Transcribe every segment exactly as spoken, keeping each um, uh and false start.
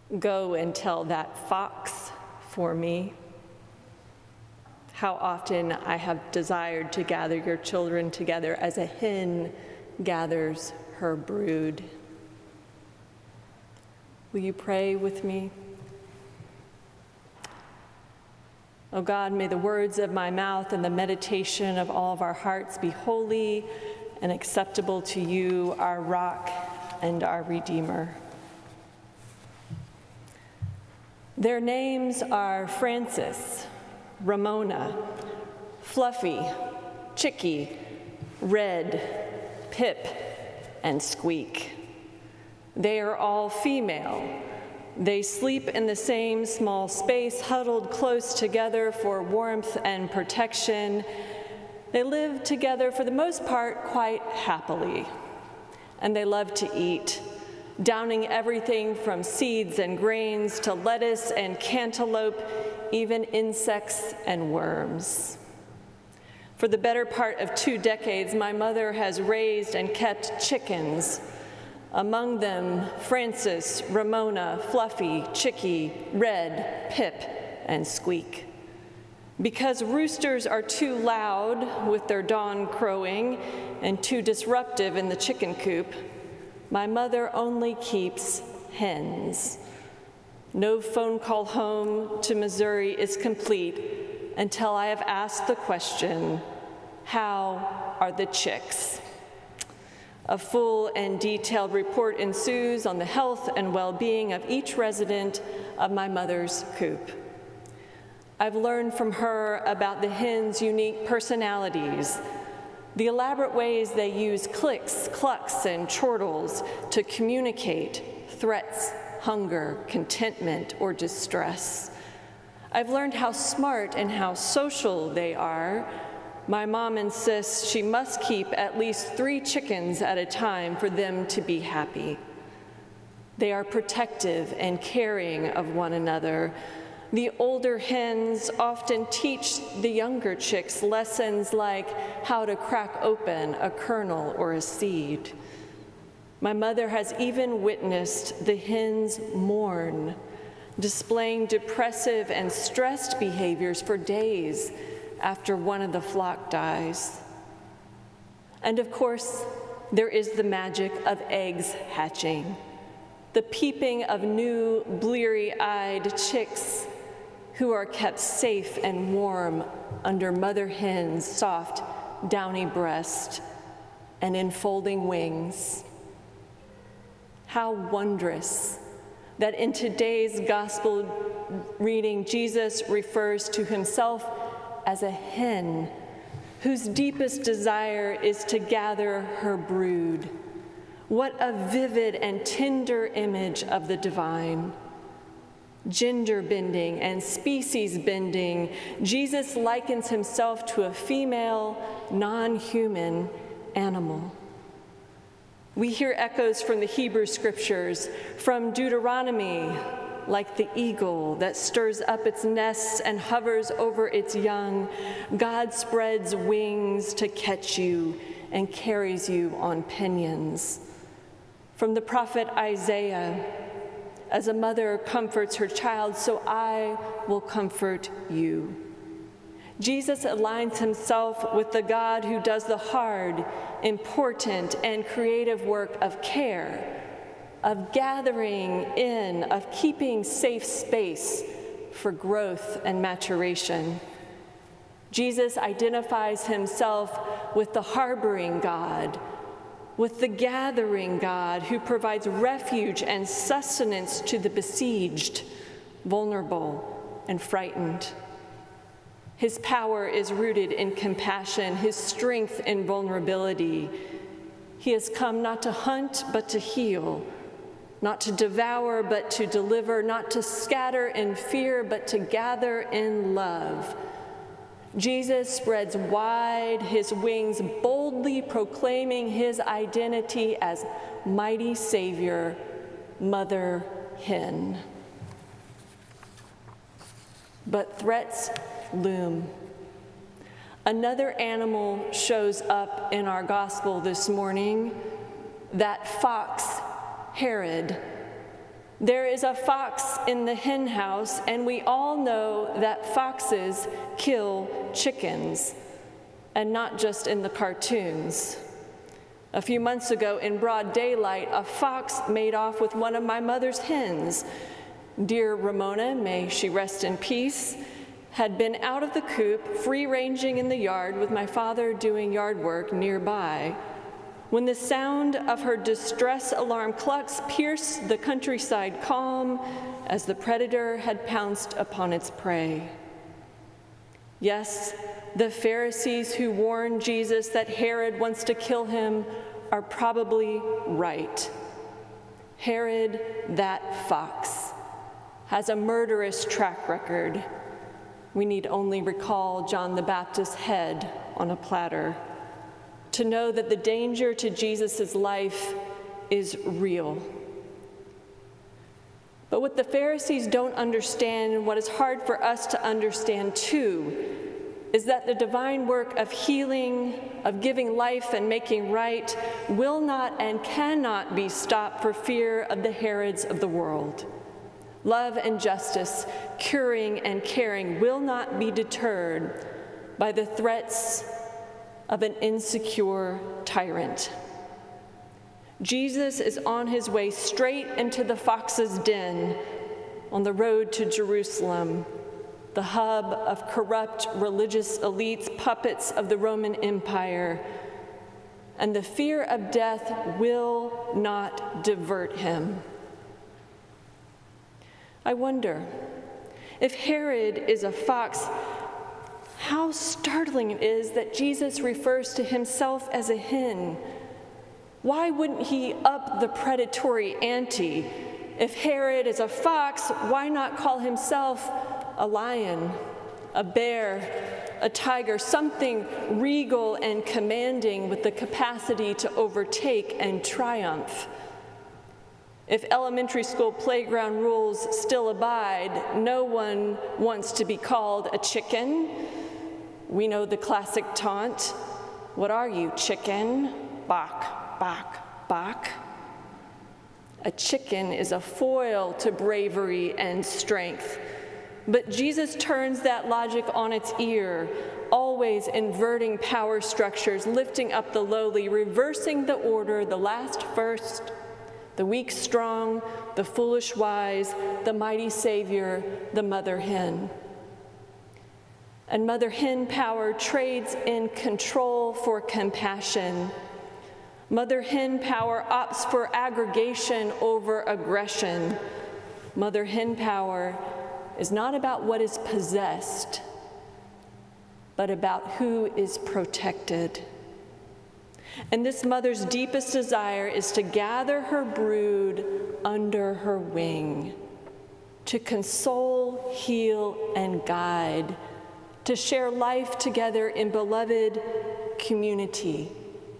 Go and tell that fox for me. How often I have desired to gather your children together as a hen gathers her brood. Will you pray with me? Oh God, may the words of my mouth and the meditation of all of our hearts be holy and acceptable to you, our rock and our Redeemer. Their names are Francis, Ramona, Fluffy, Chicky, Red, Pip, and Squeak. They are all female. They sleep in the same small space, huddled close together for warmth and protection. They live together for the most part quite happily, and they love to eat, downing everything from seeds and grains to lettuce and cantaloupe, even insects and worms. For the better part of two decades, my mother has raised and kept chickens. Among them, Francis, Ramona, Fluffy, Chicky, Red, Pip, and Squeak. Because roosters are too loud with their dawn crowing and too disruptive in the chicken coop, my mother only keeps hens. No phone call home to Missouri is complete until I have asked the question, how are the chicks? A full and detailed report ensues on the health and well-being of each resident of my mother's coop. I've learned from her about the hens' unique personalities, the elaborate ways they use clicks, clucks, and chortles to communicate threats, hunger, contentment, or distress. I've learned how smart and how social they are. My mom insists she must keep at least three chickens at a time for them to be happy. They are protective and caring of one another. The older hens often teach the younger chicks lessons like how to crack open a kernel or a seed. My mother has even witnessed the hens mourn, displaying depressive and stressed behaviors for days after one of the flock dies. And of course, there is the magic of eggs hatching, the peeping of new, bleary-eyed chicks who are kept safe and warm under mother hen's soft, downy breast and enfolding wings. How wondrous that in today's gospel reading, Jesus refers to himself as a hen whose deepest desire is to gather her brood. What a vivid and tender image of the divine. Gender bending and species bending, Jesus likens himself to a female, non-human animal. We hear echoes from the Hebrew scriptures, from Deuteronomy, like the eagle that stirs up its nests and hovers over its young, God spreads wings to catch you and carries you on pinions. From the prophet Isaiah, as a mother comforts her child, so I will comfort you. Jesus aligns himself with the God who does the hard, important, and creative work of care, of gathering in, of keeping safe space for growth and maturation. Jesus identifies himself with the harboring God, with the gathering God who provides refuge and sustenance to the besieged, vulnerable, and frightened. His power is rooted in compassion, his strength in vulnerability. He has come not to hunt, but to heal, not to devour, but to deliver, not to scatter in fear, but to gather in love. Jesus spreads wide his wings, boldly proclaiming his identity as mighty Savior, Mother Hen. But threats loom. Another animal shows up in our gospel this morning, that fox, Herod. There is a fox in the hen house, and we all know that foxes kill chickens, and not just in the cartoons. A few months ago, in broad daylight, a fox made off with one of my mother's hens. Dear Ramona, may she rest in peace, had been out of the coop, free-ranging in the yard with my father doing yard work nearby, when the sound of her distress alarm clucks pierced the countryside calm as the predator had pounced upon its prey. Yes, the Pharisees who warned Jesus that Herod wants to kill him are probably right. Herod, that fox, has a murderous track record. We need only recall John the Baptist's head on a platter to know that the danger to Jesus' life is real. But what the Pharisees don't understand, and what is hard for us to understand too, is that the divine work of healing, of giving life and making right, will not and cannot be stopped for fear of the Herods of the world. Love and justice, curing and caring will not be deterred by the threats of an insecure tyrant. Jesus is on his way straight into the fox's den on the road to Jerusalem, the hub of corrupt religious elites, puppets of the Roman Empire, and the fear of death will not divert him. I wonder, if Herod is a fox, how startling it is that Jesus refers to himself as a hen. Why wouldn't he up the predatory ante? If Herod is a fox, why not call himself a lion, a bear, a tiger, something regal and commanding with the capacity to overtake and triumph? If elementary school playground rules still abide, no one wants to be called a chicken. We know the classic taunt, "What are you, chicken?" Bok, bok, bok. A chicken is a foil to bravery and strength. But Jesus turns that logic on its ear, always inverting power structures, lifting up the lowly, reversing the order, the last first, the weak strong, the foolish wise, the mighty Savior, the mother hen. And mother hen power trades in control for compassion. Mother hen power opts for aggregation over aggression. Mother hen power is not about what is possessed, but about who is protected. And this mother's deepest desire is to gather her brood under her wing, to console, heal, and guide, to share life together in beloved community.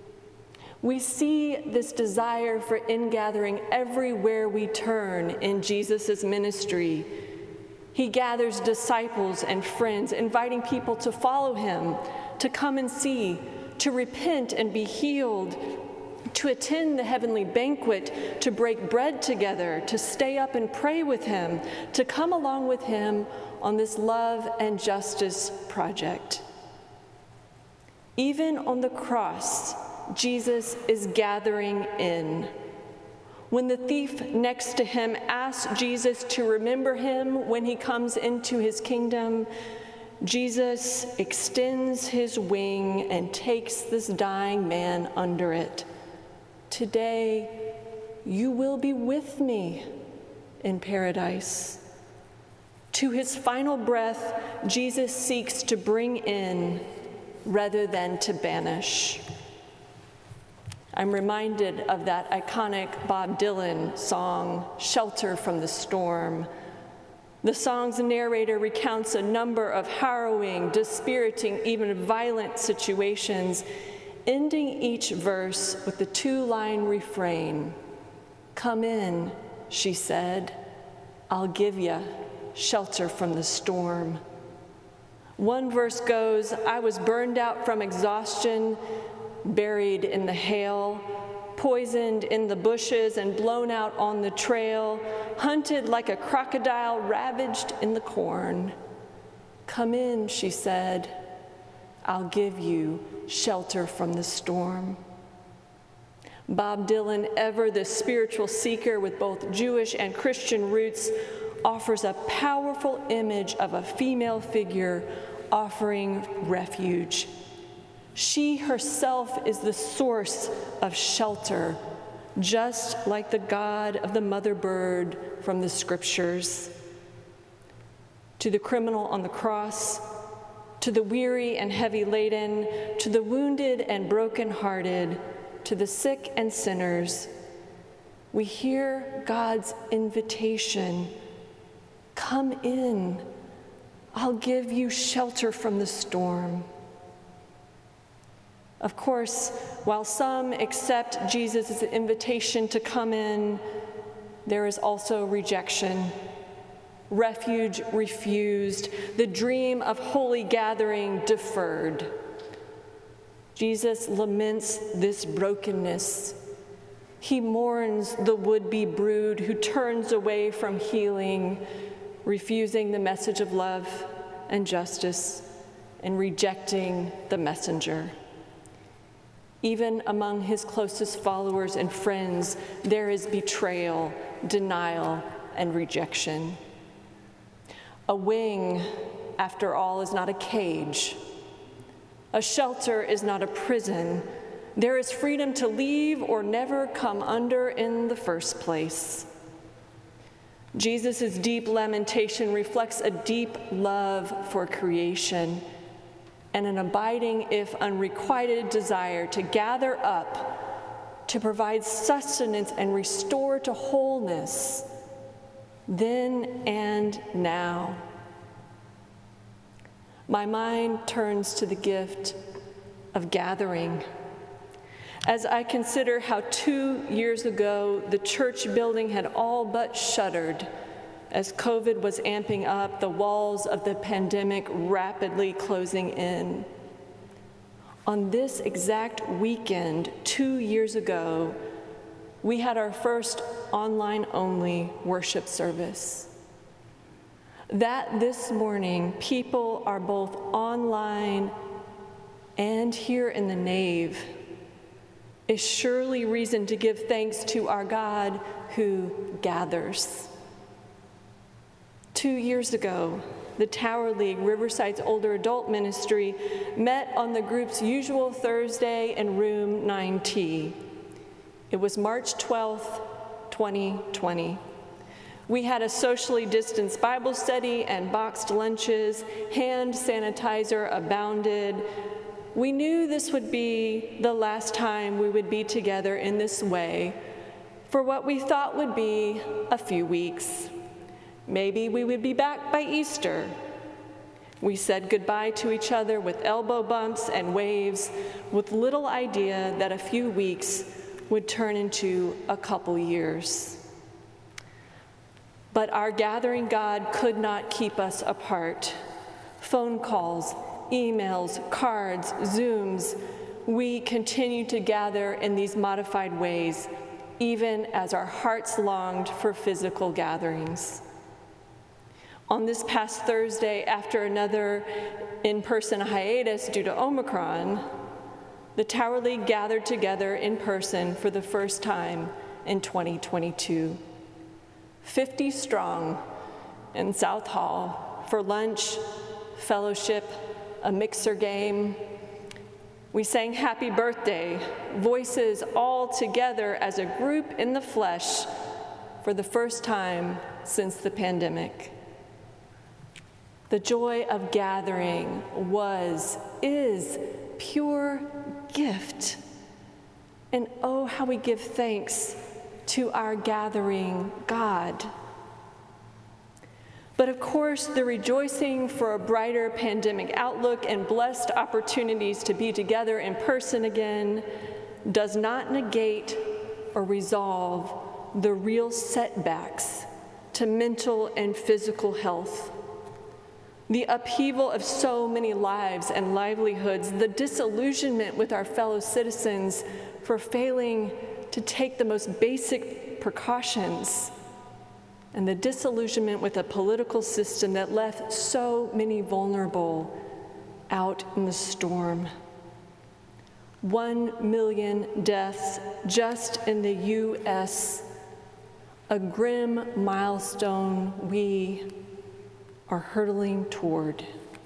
We see this desire for ingathering everywhere we turn in Jesus' ministry. He gathers disciples and friends, inviting people to follow him, to come and see, to repent and be healed, to attend the heavenly banquet, to break bread together, to stay up and pray with him, to come along with him on this love and justice project. Even on the cross, Jesus is gathering in. When the thief next to him asks Jesus to remember him when he comes into his kingdom, Jesus extends his wing and takes this dying man under it. Today, you will be with me in paradise. To his final breath, Jesus seeks to bring in rather than to banish. I'm reminded of that iconic Bob Dylan song, "Shelter from the Storm." The song's narrator recounts a number of harrowing, dispiriting, even violent situations, ending each verse with the two-line refrain, "Come in," she said, "I'll give you shelter from the storm." One verse goes, "I was burned out from exhaustion, buried in the hail, poisoned in the bushes and blown out on the trail, hunted like a crocodile ravaged in the corn. Come in, she said, I'll give you shelter from the storm. Bob Dylan, ever the spiritual seeker with both Jewish and Christian roots, offers a powerful image of a female figure offering refuge. She herself is the source of shelter, just like the God of the mother bird from the scriptures. To the criminal on the cross, to the weary and heavy laden, to the wounded and brokenhearted, to the sick and sinners, we hear God's invitation. Come in, I'll give you shelter from the storm. Of course, while some accept Jesus' invitation to come in, there is also rejection, refuge refused, the dream of holy gathering deferred. Jesus laments this brokenness. He mourns the would-be brood who turns away from healing, refusing the message of love and justice and rejecting the messenger. Even among his closest followers and friends, there is betrayal, denial, and rejection. A wing, after all, is not a cage. A shelter is not a prison. There is freedom to leave or never come under in the first place. Jesus' deep lamentation reflects a deep love for creation and an abiding, if unrequited, desire to gather up, to provide sustenance and restore to wholeness, then and now. My mind turns to the gift of gathering. As I consider how two years ago the church building had all but shuttered as COVID was amping up, the walls of the pandemic rapidly closing in. On this exact weekend, two years ago, we had our first online-only worship service. That this morning, people are both online and here in the nave is surely reason to give thanks to our God who gathers. Two years ago, the Tower League, Riverside's older adult ministry, met on the group's usual Thursday in room nine T. It was March twelfth, twenty twenty. We had a socially distanced Bible study and boxed lunches. Hand sanitizer abounded. We knew this would be the last time we would be together in this way for what we thought would be a few weeks. Maybe we would be back by Easter. We said goodbye to each other with elbow bumps and waves, with little idea that a few weeks would turn into a couple years. But our gathering God could not keep us apart. Phone calls, emails, cards, Zooms, we continue to gather in these modified ways, even as our hearts longed for physical gatherings. On this past Thursday, after another in-person hiatus due to Omicron, the Tower League gathered together in person for the first time in twenty twenty-two. fifty strong in South Hall for lunch, fellowship, a mixer game. We sang happy birthday, voices all together as a group in the flesh for the first time since the pandemic. The joy of gathering was, is pure gift. And oh, how we give thanks to our gathering God. But of course, the rejoicing for a brighter pandemic outlook and blessed opportunities to be together in person again does not negate or resolve the real setbacks to mental and physical health. The upheaval of so many lives and livelihoods, the disillusionment with our fellow citizens for failing to to take the most basic precautions, and the disillusionment with a political system that left so many vulnerable out in the storm. One million deaths just in the U S, a grim milestone we are hurtling toward.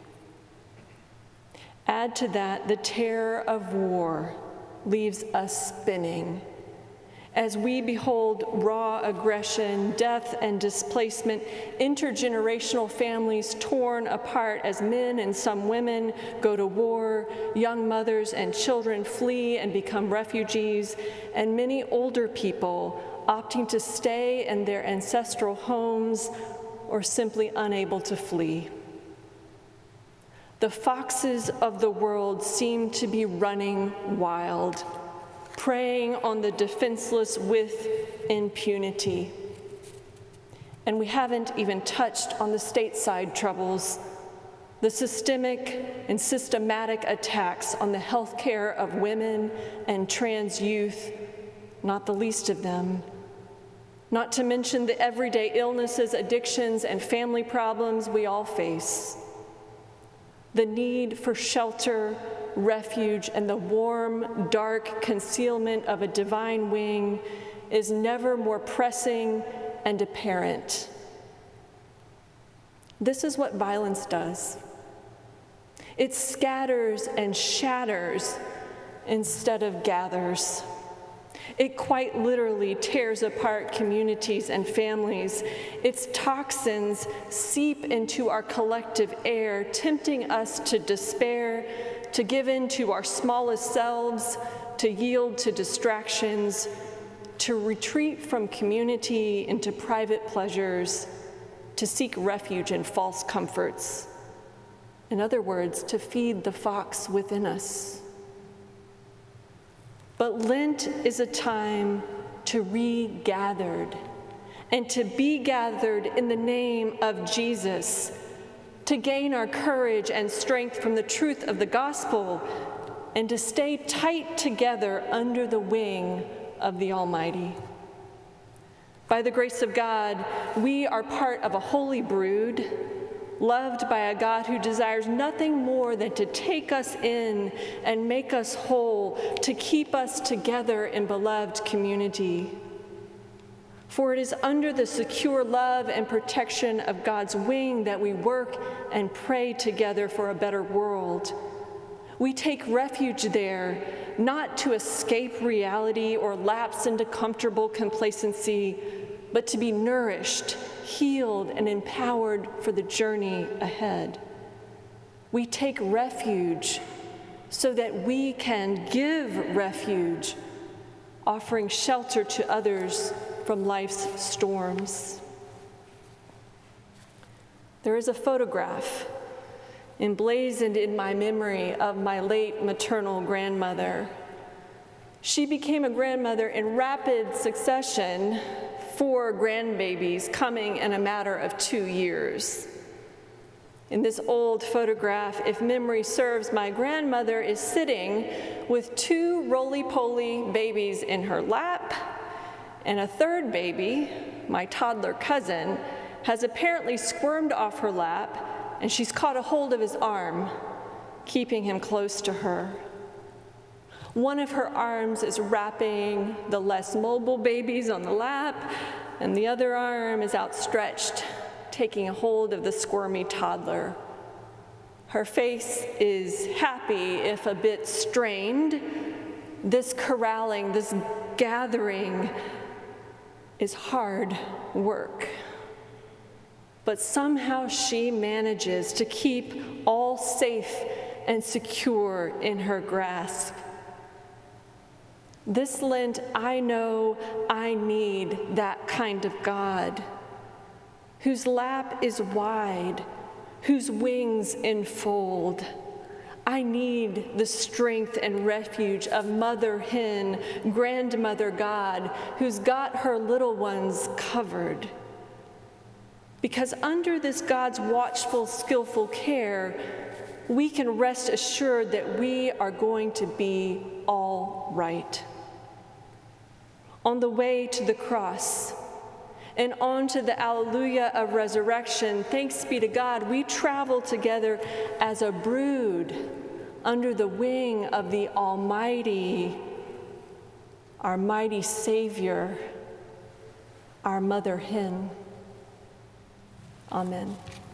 Add to that the terror of war leaves us spinning as we behold raw aggression, death and displacement, intergenerational families torn apart as men and some women go to war, young mothers and children flee and become refugees, and many older people opting to stay in their ancestral homes or simply unable to flee. The foxes of the world seem to be running wild, preying on the defenseless with impunity. And we haven't even touched on the stateside troubles, the systemic and systematic attacks on the health care of women and trans youth, not the least of them. Not to mention the everyday illnesses, addictions, and family problems we all face. The need for shelter, refuge, and the warm, dark concealment of a divine wing is never more pressing and apparent. This is what violence does. It scatters and shatters instead of gathers. It quite literally tears apart communities and families. Its toxins seep into our collective air, tempting us to despair, to give in to our smallest selves, to yield to distractions, to retreat from community into private pleasures, to seek refuge in false comforts. In other words, to feed the fox within us. But Lent is a time to regathered and to be gathered in the name of Jesus, to gain our courage and strength from the truth of the gospel, and to stay tight together under the wing of the Almighty. By the grace of God, we are part of a holy brood, loved by a God who desires nothing more than to take us in and make us whole, to keep us together in beloved community. For it is under the secure love and protection of God's wing that we work and pray together for a better world. We take refuge there, not to escape reality or lapse into comfortable complacency, but to be nourished, healed, and empowered for the journey ahead. We take refuge so that we can give refuge, offering shelter to others from life's storms. There is a photograph emblazoned in my memory of my late maternal grandmother. She became a grandmother in rapid succession, four grandbabies coming in a matter of two years. In this old photograph, if memory serves, my grandmother is sitting with two roly-poly babies in her lap, and a third baby, my toddler cousin, has apparently squirmed off her lap, and she's caught a hold of his arm, keeping him close to her. One of her arms is wrapping the less mobile babies on the lap, and the other arm is outstretched, taking a hold of the squirmy toddler. Her face is happy, if a bit strained. This corralling, this gathering is hard work. But somehow she manages to keep all safe and secure in her grasp. This Lent, I know I need that kind of God, whose lap is wide, whose wings enfold. I need the strength and refuge of Mother Hen, Grandmother God, who's got her little ones covered. Because under this God's watchful, skillful care, we can rest assured that we are going to be all right. on the way to the cross, and on to the Alleluia of resurrection. Thanks be to God, we travel together as a brood under the wing of the Almighty, our mighty Savior, our mother hen. Amen.